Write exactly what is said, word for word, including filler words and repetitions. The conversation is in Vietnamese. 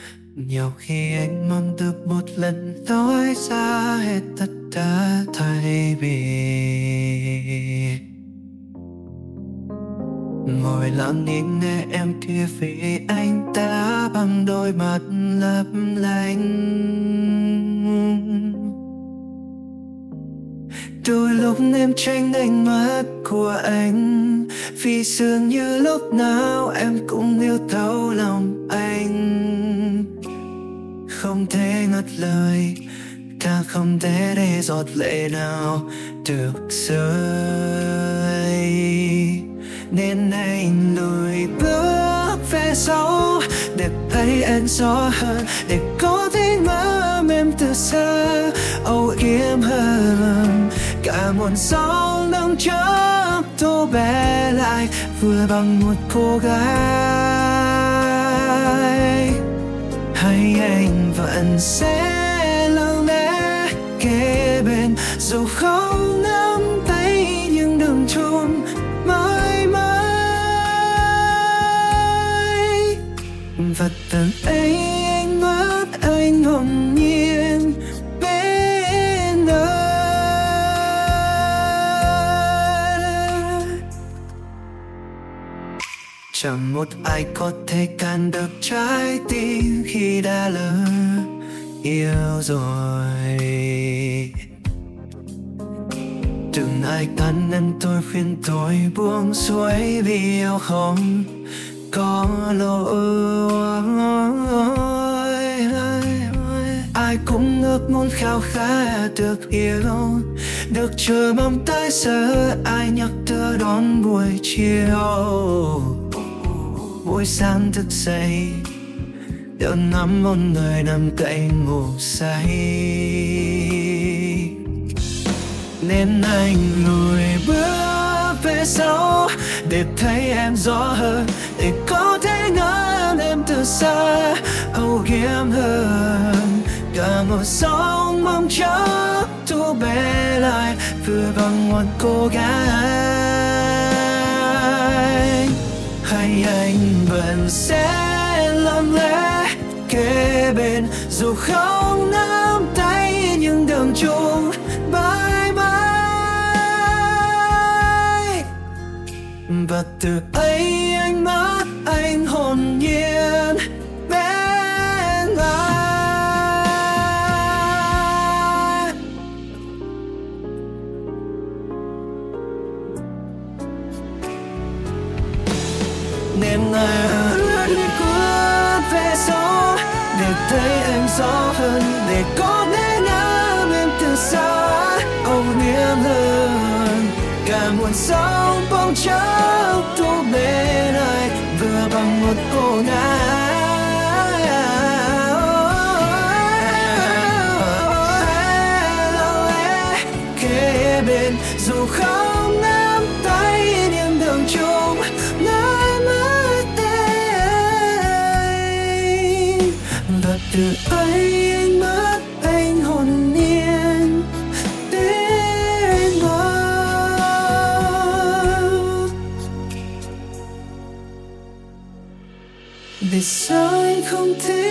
Nhiều khi anh mong được một lần nói ra hết tất cả thay vì ngồi lặng nhìn nghe em kia vì anh đã bằng đôi mắt lấp lánh. Đôi lúc em tránh ánh mắt của anh vì dường như lúc nào em cũng yêu thấu lòng anh. Không thể ngắt lời, càng không thể để giọt lệ nào được rơi, nên anh lùi bước về sau để thấy em rõ hơn, để có thể ngắm em từ xa âu yếm hơn. Cả muôn sóng nâng chớp tô bé lại vừa bằng một cô gái. Hay anh vẫn sẽ lặng lẽ kế bên dù không nắm tay nhưng đừng chung mãi mãi. Và từ ấy anh mất anh hồn nhiên bên đời. Chẳng một ai có thể cản được trái tim khi đã lỡ yêu rồi. Đừng ai cản em, tôi khuyên tôi buông xuôi vì yêu không có lỗi. Ai cũng ước muốn khao khát được yêu, được chờ mong tới giờ ai nhắc đưa đón buổi chiều. Buổi sáng thức dậy đều nắm một người nằm cạnh ngủ say, nên anh lùi bước về sau để thấy em rõ hơn, để có thể ngắm em từ xa âu yếm hơn. Cả một sóng mong chớp thu bé lại vừa bằng một cô gái. Hay anh vẫn sẽ lặng lẽ kế bên dù không nắm tay nhưng đường chung mãi mãi. Và từ ấy anh mất anh hồn nhiên bên ai. Đêm nay lùi bước về sau để thấy em rõ hơn, để có thể ngắm em từ xa âu yếm hơn. Cả muôn sóng bóng chốc thu bên ai vừa bằng một cô gái. Kế bên dù không nắm tay nhưng đường chung mãi mãi tên. Và từ ấy anh mất anh hồn nhiên đến bao. Vì sao anh không thể